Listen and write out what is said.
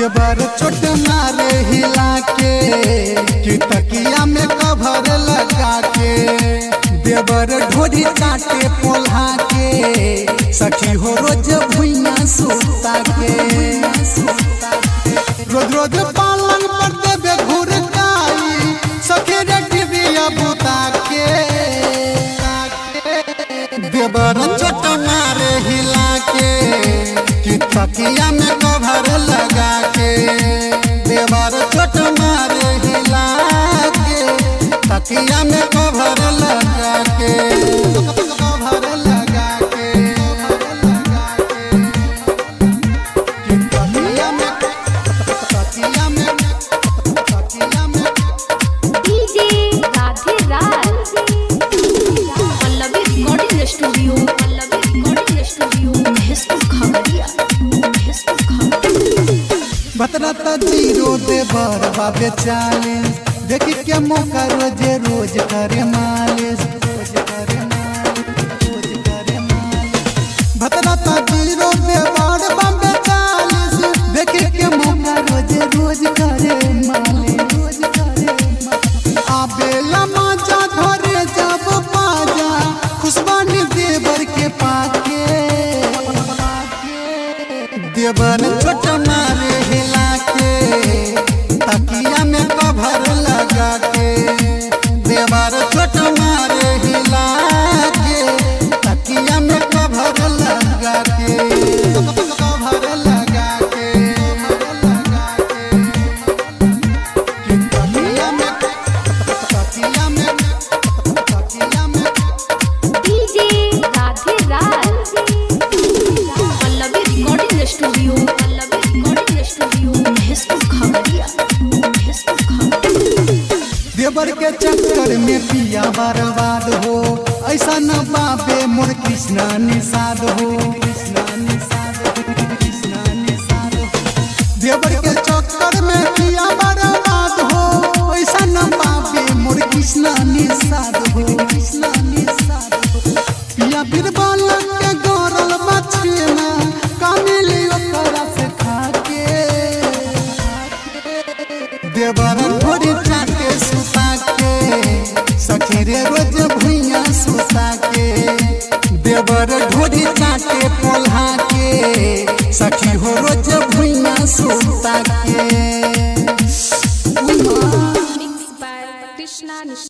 देवर चोट मारे हिला के कि तकिया में कवर लगा के देवर ढोरी काटे पोल्हा के सखी हो रोज भुइया सुता के रोज रोज पालन पर देवे घुरकाई सखी रे टिबिया बुता के देवर चोट मारे हिला के कि तकिया में कवर लगा के देवर चोट मारे हिला के तकिया में कवर लगा के कवर लगा के कि तकिया में DJ Radhe Raj Pallavi recording studio बतरता जीरो देवर बाबे चालीस देखी के मौका रोजे रोज करे मालिश बतरता जीरो देवर बाबे चालीस देखी के मौका रोजे रोज करे मालिश आबेला माजा धरे जब पाजा खुशबानी देवर के पाके देवर छोट मारे हिला के तकिया में कवर लगा के देवर छोट मारे हिला के तकिया में कवर लगा के कवर लगा के कि तकिया में DJ Radhe Raj Pallavi recording studio देवर के चक्कर में पिया बर्बाद हो ऐसा न बाबे मोर कृष्णा निषाद हो देवर के चक्कर में पिया बर्बाद हो ऐसा न बाबे मोर कृष्णा निषाद हो पिया बीरबल के गौरल बचना कामिली ओकरा से खाके देवर ढोरी चाटे सुता के सखी रे रोज भुइया सुता के देवर ढोरी चाटे पोल्हा के सखी हो रोज भुइया सुता